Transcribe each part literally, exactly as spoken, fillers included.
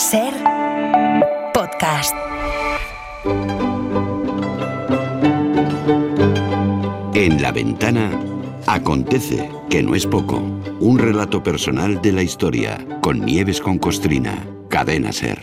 Ser podcast. En La Ventana acontece, que no es poco, un relato personal de la historia, con Nieves con Costrina, Cadena Ser.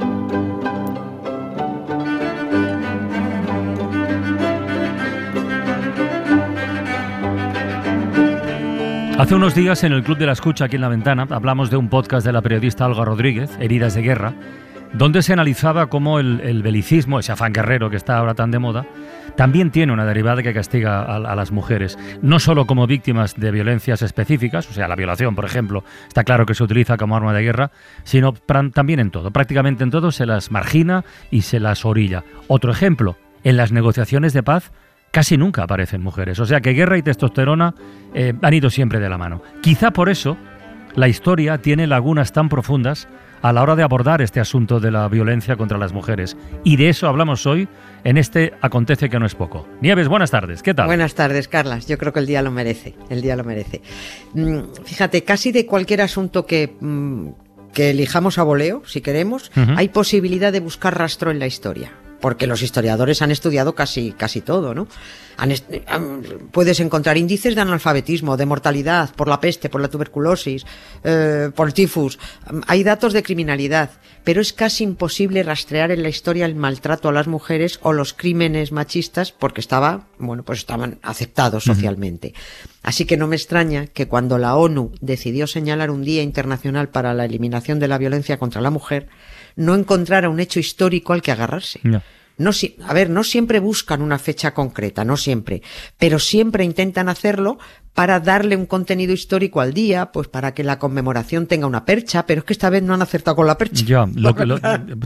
Hace unos días en el Club de la Escucha, aquí en La Ventana, hablamos de un podcast de la periodista Olga Rodríguez, Heridas de Guerra, donde se analizaba cómo el, el belicismo, ese afán guerrero que está ahora tan de moda, también tiene una derivada que castiga a, a las mujeres, no solo como víctimas de violencias específicas, o sea, la violación, por ejemplo, está claro que se utiliza como arma de guerra, sino pra- también en todo, prácticamente en todo se las margina y se las orilla. Otro ejemplo, en las negociaciones de paz, casi nunca aparecen mujeres. O sea que guerra y testosterona eh, han ido siempre de la mano. Quizá por eso la historia tiene lagunas tan profundas a la hora de abordar este asunto de la violencia contra las mujeres. Y de eso hablamos hoy en este Acontece que no es poco. Nieves, buenas tardes. ¿Qué tal? Buenas tardes, Carlas. Yo creo que el día lo merece. El día lo merece. Mm, fíjate, casi de cualquier asunto que... Mm, que elijamos a voleo, si queremos, uh-huh. hay posibilidad de buscar rastro en la historia. Porque los historiadores han estudiado casi, casi todo, ¿no? Han est- han, puedes encontrar índices de analfabetismo, de mortalidad, por la peste, por la tuberculosis, eh, por el tifus. Hay datos de criminalidad, pero es casi imposible rastrear en la historia el maltrato a las mujeres o los crímenes machistas porque estaba, bueno, pues estaban aceptados socialmente. Uh-huh. Así que no me extraña que cuando la ONU decidió señalar un Día Internacional para la Eliminación de la Violencia contra la Mujer, no encontrara un hecho histórico al que agarrarse. No. No, a ver, no siempre buscan una fecha concreta, no siempre, pero siempre intentan hacerlo para darle un contenido histórico al día, pues para que la conmemoración tenga una percha, pero es que esta vez no han acertado con la percha. Ya, lo que lo,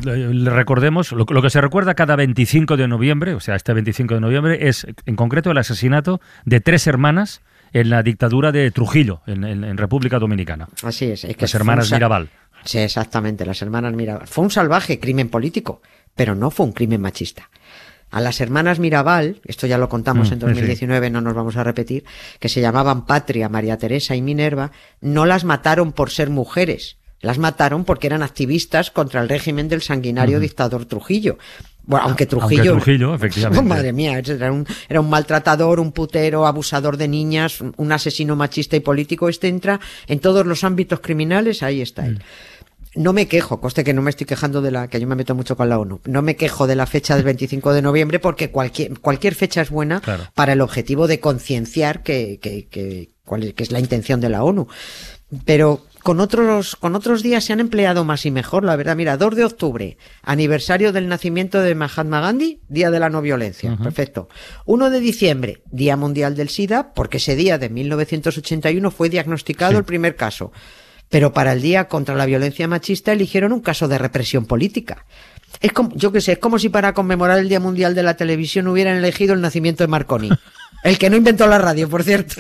le recordemos, lo, lo que se recuerda cada veinticinco de noviembre, o sea, este veinticinco de noviembre, es en concreto el asesinato de tres hermanas en la dictadura de Trujillo, en, en, en República Dominicana. Así es. es que Las hermanas Mirabal. Sí, exactamente, las hermanas Mirabal. Fue un salvaje crimen político, pero no fue un crimen machista. A las hermanas Mirabal, esto ya lo contamos mm, en dos mil diecinueve, sí. No nos vamos a repetir, que se llamaban Patria, María Teresa y Minerva, no las mataron por ser mujeres, las mataron porque eran activistas contra el régimen del sanguinario uh-huh. dictador Trujillo. Bueno, aunque Trujillo... Aunque Trujillo, efectivamente. Oh, madre mía, era un, era un maltratador, un putero, abusador de niñas, un asesino machista y político. Este entra en todos los ámbitos criminales, ahí está él. Mm. No me quejo, coste que no me estoy quejando de la... que yo me meto mucho con la ONU. No me quejo de la fecha del veinticinco de noviembre porque cualquier cualquier fecha es buena claro. para el objetivo de concienciar que, que, que, cuál es, que es la intención de la ONU. Pero... Con otros, con otros días se han empleado más y mejor, la verdad. Mira, dos de octubre, aniversario del nacimiento de Mahatma Gandhi, Día de la No Violencia. Uh-huh. Perfecto. uno de diciembre, Día Mundial del SIDA, porque ese día de mil novecientos ochenta y uno fue diagnosticado sí. el primer caso. Pero para el Día contra la Violencia Machista eligieron un caso de represión política. Es como, yo qué sé, es como si para conmemorar el Día Mundial de la Televisión hubieran elegido el nacimiento de Marconi. El que no inventó la radio, por cierto.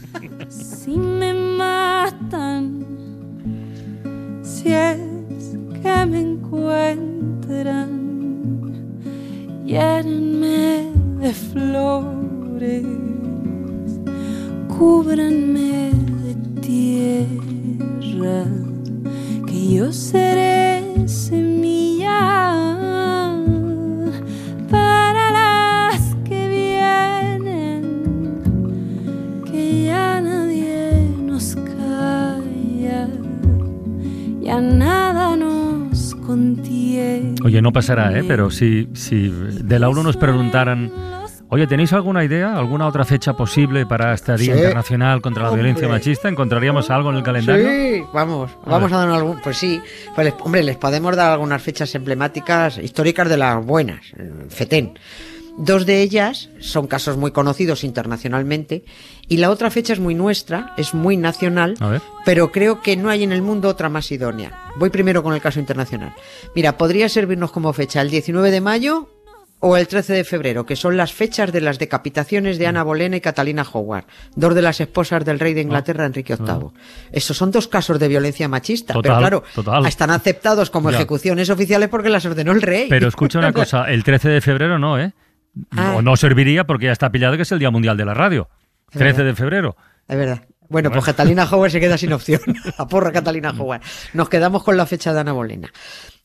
Si me matan, si es que me encuentran, llénenme de flores, cúbranme de tierra, que yo seré semilla para las que vienen, que ya nadie nos calla. Ya nada nos contiene. Oye, no pasará, ¿eh? Pero si, si de la ONU nos preguntaran, oye, ¿tenéis alguna idea, alguna otra fecha posible para este Día sí. Internacional contra la hombre. Violencia machista? ¿Encontraríamos algo en el calendario? Sí, vamos, a vamos ver. a dar algún, pues sí, pues les, hombre, les podemos dar algunas fechas emblemáticas, históricas de las buenas, FETEN. Dos de ellas son casos muy conocidos internacionalmente y la otra fecha es muy nuestra, es muy nacional, pero creo que no hay en el mundo otra más idónea. Voy primero con el caso internacional. Mira, podría servirnos como fecha el diecinueve de mayo o el trece de febrero, que son las fechas de las decapitaciones de Ana Bolena y Catalina Howard, dos de las esposas del rey de Inglaterra, oh, Enrique octavo. Oh. Esos son dos casos de violencia machista, total, pero claro, total. están aceptados como ya. ejecuciones oficiales porque las ordenó el rey. Pero escucha una cosa, el trece de febrero no, ¿eh? Ah. No, no serviría porque ya está pillado que es el Día Mundial de la Radio. Es trece verdad. de febrero. Es verdad. Bueno, pues Catalina Howard se queda sin opción. A porra Catalina Howard. Nos quedamos con la fecha de Ana Bolena.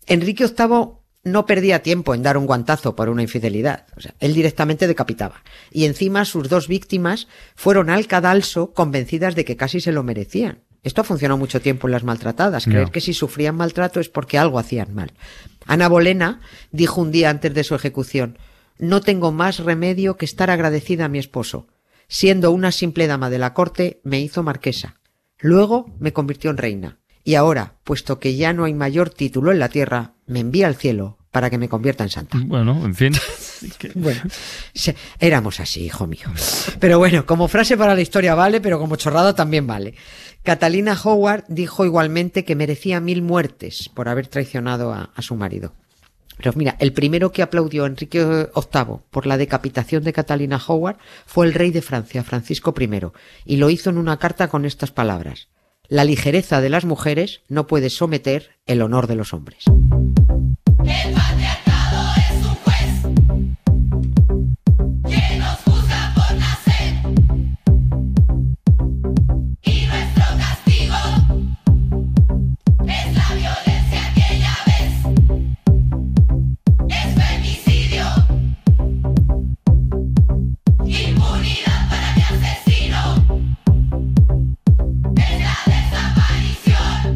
Enrique octavo no perdía tiempo en dar un guantazo por una infidelidad. O sea, él directamente decapitaba. Y encima sus dos víctimas fueron al cadalso convencidas de que casi se lo merecían. Esto ha funcionado mucho tiempo en las maltratadas. Creer no. que si sufrían maltrato es porque algo hacían mal. Ana Bolena dijo un día antes de su ejecución: no tengo más remedio que estar agradecida a mi esposo. Siendo una simple dama de la corte, me hizo marquesa. Luego me convirtió en reina. Y ahora, puesto que ya no hay mayor título en la tierra, me envía al cielo para que me convierta en santa. Bueno, en fin. Bueno, éramos así, hijo mío. Pero bueno, como frase para la historia vale, pero como chorrada también vale. Catalina Howard dijo igualmente que merecía mil muertes por haber traicionado a, a su marido. Pero mira, el primero que aplaudió a Enrique octavo por la decapitación de Catalina Howard fue el rey de Francia, Francisco primero, y lo hizo en una carta con estas palabras: la ligereza de las mujeres no puede someter el honor de los hombres. El patriarcado es un juez que nos juzga por nacer, y nuestro castigo es la violencia que ya ves, es femicidio, impunidad para mi asesino, es la desaparición,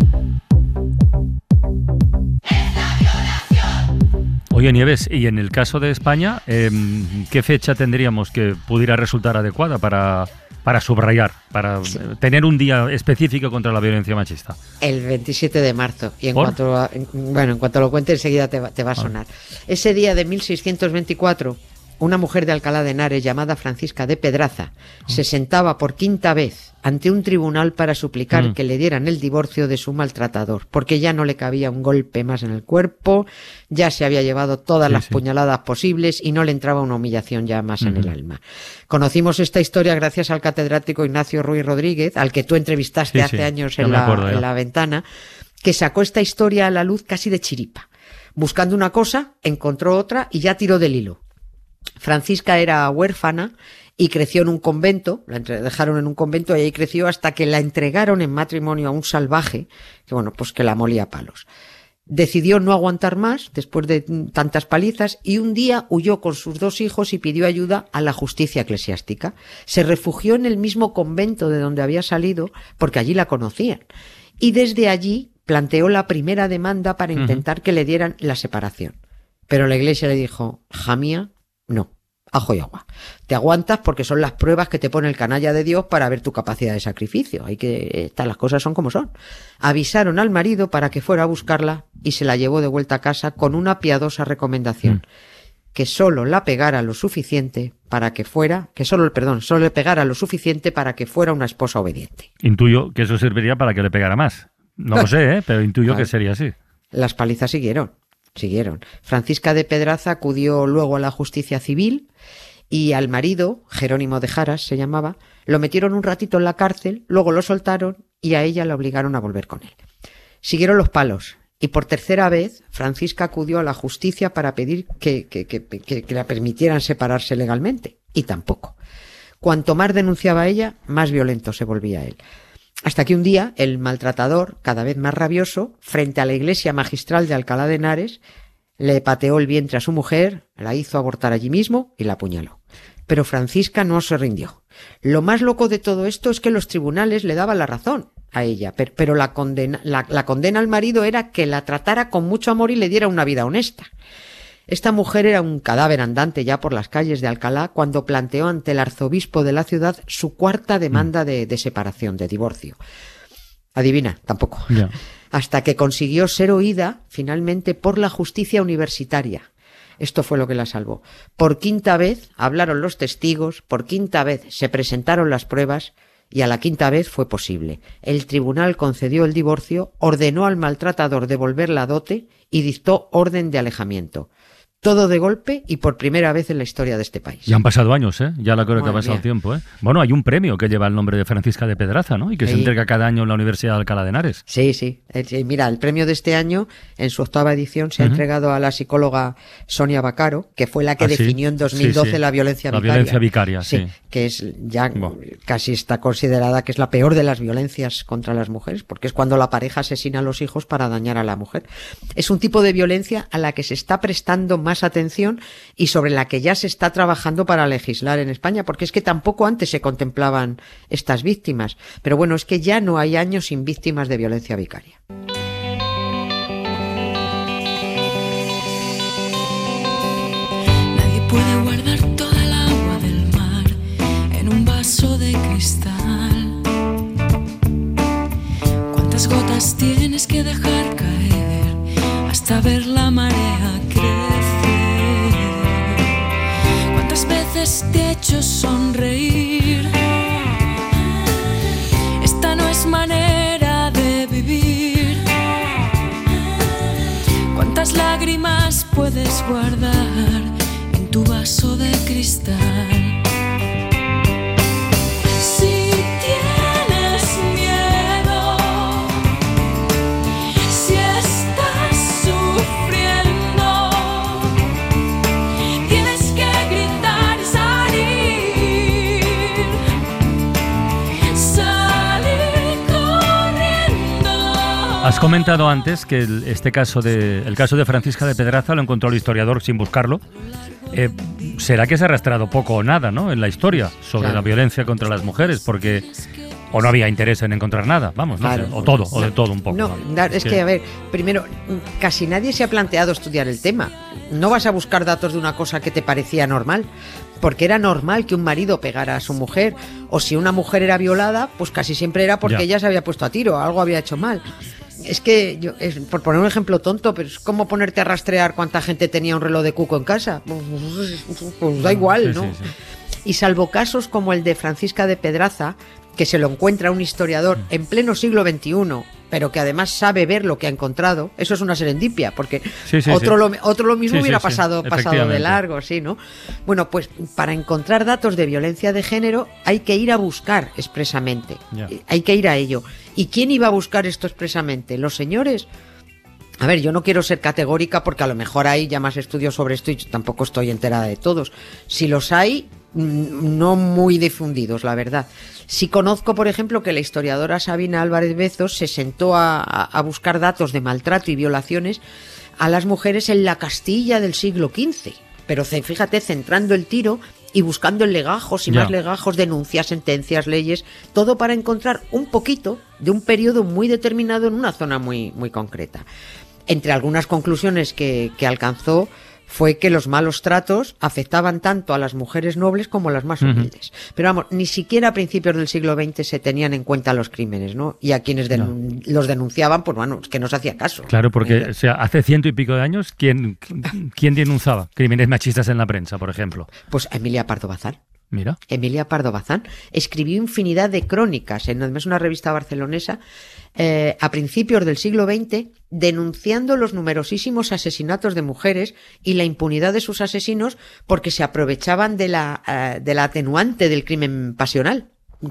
es la violación. Oye, Nieves, y en el caso de España, eh, ¿qué fecha tendríamos que pudiera resultar adecuada para, para subrayar, para sí. tener un día específico contra la violencia machista? El veintisiete de marzo. Y en cuanto a, en, bueno, en cuanto lo cuente enseguida te va, te va a sonar. Ah. Ese día de mil seiscientos veinticuatro, una mujer de Alcalá de Henares llamada Francisca de Pedraza ah. se sentaba por quinta vez ante un tribunal para suplicar mm. que le dieran el divorcio de su maltratador, porque ya no le cabía un golpe más en el cuerpo, ya se había llevado todas sí, las sí. puñaladas posibles y no le entraba una humillación ya más mm-hmm. en el alma. Conocimos esta historia gracias al catedrático Ignacio Ruiz Rodríguez, al que tú entrevistaste sí, hace sí. años en la, acuerdo, en la ventana, que sacó esta historia a la luz casi de chiripa. Buscando una cosa, encontró otra y ya tiró del hilo. Francisca era huérfana y creció en un convento, la dejaron en un convento y ahí creció hasta que la entregaron en matrimonio a un salvaje que, bueno, pues que la molía a palos. Decidió no aguantar más después de tantas palizas y un día huyó con sus dos hijos y pidió ayuda a la justicia eclesiástica. Se refugió en el mismo convento de donde había salido porque allí la conocían y desde allí planteó la primera demanda para intentar uh-huh. que le dieran la separación. Pero la iglesia le dijo: hija mía, no, ajo y agua. Te aguantas porque son las pruebas que te pone el canalla de Dios para ver tu capacidad de sacrificio. Hay que, estas las cosas son como son. Avisaron al marido para que fuera a buscarla y se la llevó de vuelta a casa con una piadosa recomendación. Mm. Que solo la pegara lo suficiente para que fuera, que solo, perdón, solo le pegara lo suficiente para que fuera una esposa obediente. Intuyo que eso serviría para que le pegara más. No lo sé, ¿eh? Pero intuyo claro. que sería así. Las palizas siguieron. Siguieron. Francisca de Pedraza acudió luego a la justicia civil y al marido, Jerónimo de Jaras se llamaba, lo metieron un ratito en la cárcel, luego lo soltaron y a ella la obligaron a volver con él. Siguieron los palos y por tercera vez Francisca acudió a la justicia para pedir que, que, que, que, que la permitieran separarse legalmente y tampoco. Cuanto más denunciaba ella, más violento se volvía él. Hasta que un día el maltratador, cada vez más rabioso, frente a la iglesia magistral de Alcalá de Henares, le pateó el vientre a su mujer, la hizo abortar allí mismo y la apuñaló. Pero Francisca no se rindió. Lo más loco de todo esto es que los tribunales le daban la razón a ella, pero, pero la, condena, la, la condena al marido era que la tratara con mucho amor y le diera una vida honesta. Esta mujer era un cadáver andante ya por las calles de Alcalá cuando planteó ante el arzobispo de la ciudad su cuarta demanda de, de separación, de divorcio. Adivina, tampoco. Yeah. Hasta que consiguió ser oída finalmente por la justicia universitaria. Esto fue lo que la salvó. Por quinta vez hablaron los testigos, por quinta vez se presentaron las pruebas y a la quinta vez fue posible. El tribunal concedió el divorcio, ordenó al maltratador devolver la dote y dictó orden de alejamiento. todo de golpe y por primera vez en la historia de este país. Ya han pasado años, ¿eh? Ya la creo que ha pasado mía. tiempo, ¿eh? Bueno, hay un premio que lleva el nombre de Francisca de Pedraza, ¿no? Y que Sí. se entrega cada año en la Universidad de Alcalá de Henares. Sí, sí. Eh, sí, Mira, el premio de este año, en su octava edición, se ha Ujú. entregado a la psicóloga Sonia Baccaro, que fue la que ¿Ah, sí? definió en dos mil doce Sí, sí. la violencia La vicaria. violencia vicaria, sí. Que es ya Buah. casi está considerada que es la peor de las violencias contra las mujeres, porque es cuando la pareja asesina a los hijos para dañar a la mujer. Es un tipo de violencia a la que se está prestando más atención y sobre la que ya se está trabajando para legislar en España, porque es que tampoco antes se contemplaban estas víctimas. Pero bueno, es que ya no hay años sin víctimas de violencia vicaria. Nadie puede guardar toda el agua del mar en un vaso de cristal. ¿Cuántas gotas tienes que dejar caer hasta ver la marea crecer? ¿Cuántas veces te he hecho sonreír? Esta no es manera de vivir. ¿Cuántas lágrimas puedes guardar en tu vaso de cristal? Si tienes miedo, si estás sufriendo, tienes que gritar y salir, salir corriendo. Has comentado antes que el, este caso de, el caso de Francisca de Pedraza lo encontró el historiador sin buscarlo. Eh, ¿Será que se ha arrastrado poco o nada, ¿no?, en la historia sobre Claro. la violencia contra las mujeres? Porque o no había interés en encontrar nada, vamos, no Claro. sé, o todo, o de todo un poco. No, da- es que, a ver, primero, casi nadie se ha planteado estudiar el tema. No vas a buscar datos de una cosa que te parecía normal, porque era normal que un marido pegara a su mujer, o si una mujer era violada, pues casi siempre era porque Ya. ella se había puesto a tiro, algo había hecho mal. Es que, yo, es, por poner un ejemplo tonto, pero es como ponerte a rastrear cuánta gente tenía un reloj de cuco en casa. Pues, pues da igual, Sí, ¿no? sí, sí. Y salvo casos como el de Francisca de Pedraza, que se lo encuentra un historiador en pleno siglo veintiuno, pero que además sabe ver lo que ha encontrado, eso es una serendipia, porque Sí, sí, otro, sí. Lo, otro lo mismo Sí, sí, hubiera sí, pasado, pasado de efectivamente. largo, sí, ¿no? Bueno, pues para encontrar datos de violencia de género hay que ir a buscar expresamente, Ya. hay que ir a ello. ¿Y quién iba a buscar esto expresamente? ¿Los señores? A ver, yo no quiero ser categórica porque a lo mejor hay ya más estudios sobre esto y yo tampoco estoy enterada de todos. Si los hay, mm, no muy difundidos, la verdad. Sí conozco, por ejemplo, que la historiadora Sabina Álvarez Bezos se sentó a, a- a buscar datos de maltrato y violaciones a las mujeres en la Castilla del siglo quince. Pero ce- fíjate, centrando el tiro y buscando en legajos y Ya. más legajos, denuncias, sentencias, leyes, todo para encontrar un poquito de un periodo muy determinado en una zona muy, muy concreta. Entre algunas conclusiones que, que alcanzó fue que los malos tratos afectaban tanto a las mujeres nobles como a las más Ujú. humildes. Pero vamos, ni siquiera a principios del siglo veinte se tenían en cuenta los crímenes, ¿no? Y a quienes denun- los denunciaban, pues bueno, es que no se hacía caso. Claro, porque Eh, o sea, hace ciento y pico de años, ¿quién, quién denunciaba crímenes machistas en la prensa, por ejemplo? Pues Emilia Pardo Bazán. Mira. Emilia Pardo Bazán escribió infinidad de crónicas en además una revista barcelonesa eh, a principios del siglo veinte denunciando los numerosísimos asesinatos de mujeres y la impunidad de sus asesinos porque se aprovechaban de la, eh, de la atenuante del crimen pasional.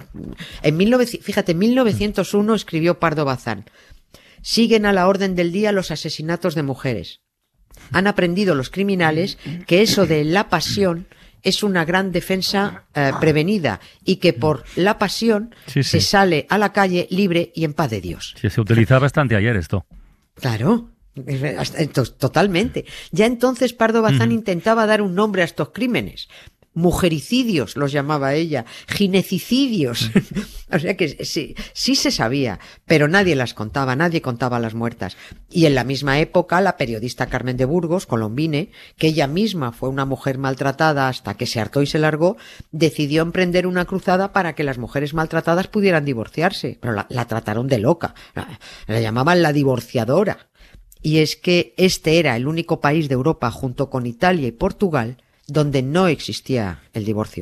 En mil novecientos, fíjate, en mil novecientos uno escribió Pardo Bazán: siguen a la orden del día los asesinatos de mujeres. Han aprendido los criminales que eso de la pasión es una gran defensa eh, prevenida y que por la pasión Sí, sí. se sale a la calle libre y en paz de Dios. Sí, se utilizaba bastante ayer esto. Claro, hasta- to- totalmente. Ya entonces Pardo Bazán intentaba dar un nombre a estos crímenes. Mujericidios los llamaba ella, ginecicidios. O sea que sí, sí se sabía, pero nadie las contaba, nadie contaba las muertas. Y en la misma época, la periodista Carmen de Burgos, colombine, que ella misma fue una mujer maltratada hasta que se hartó y se largó, decidió emprender una cruzada para que las mujeres maltratadas pudieran divorciarse. Pero la, la trataron de loca, la, la llamaban la divorciadora. Y es que este era el único país de Europa, junto con Italia y Portugal, donde no existía el divorcio.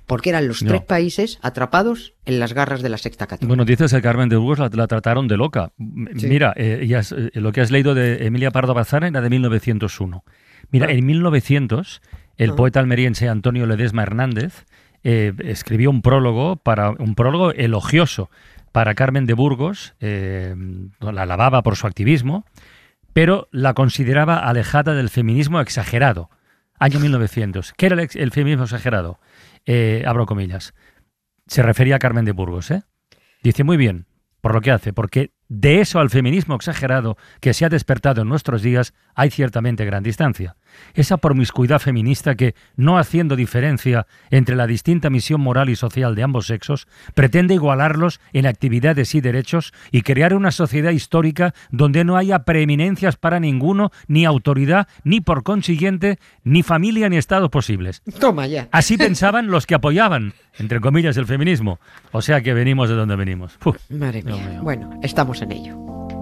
porque eran los No. tres países atrapados en las garras de la secta católica. Bueno, dices que Carmen de Burgos la, la trataron de loca. M- Sí. Mira, eh, ya has- eh, lo que has leído de Emilia Pardo Bazán era de mil novecientos uno. Mira, Ah. en mil novecientos, el Ah. poeta almeriense Antonio Ledesma Hernández eh, escribió un prólogo, para un prólogo elogioso para Carmen de Burgos, eh, la alababa por su activismo, pero la consideraba alejada del feminismo exagerado. Año mil novecientos. ¿Qué era el, ex- el feminismo exagerado? Eh, abro comillas. Se refería a Carmen de Burgos, ¿eh? Dice, muy bien, por lo que hace, porque de eso al feminismo exagerado que se ha despertado en nuestros días hay ciertamente gran distancia. Esa promiscuidad feminista que, no haciendo diferencia entre la distinta misión moral y social de ambos sexos, pretende igualarlos en actividades y derechos y crear una sociedad histórica donde no haya preeminencias para ninguno, ni autoridad, ni por consiguiente, ni familia ni Estado posibles. Toma ya. Así pensaban los que apoyaban, entre comillas, el feminismo. O sea que venimos de donde venimos. Uf. Madre Dios mía. mío. Bueno, estamos en ello.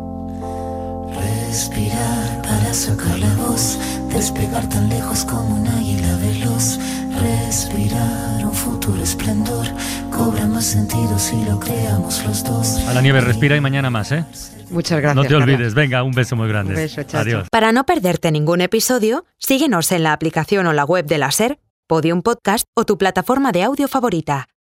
Respirar para sacar la voz, despegar tan lejos como un águila veloz. Respirar un futuro esplendor, cobra más sentido si lo creamos los dos. A la nieve respira y mañana más, ¿eh? Muchas gracias. No te Carla. olvides. Venga, un beso muy grande. Un beso, chao, Adiós. chao. Para no perderte ningún episodio, síguenos en la aplicación o la web de la SER, Podium Podcast o tu plataforma de audio favorita.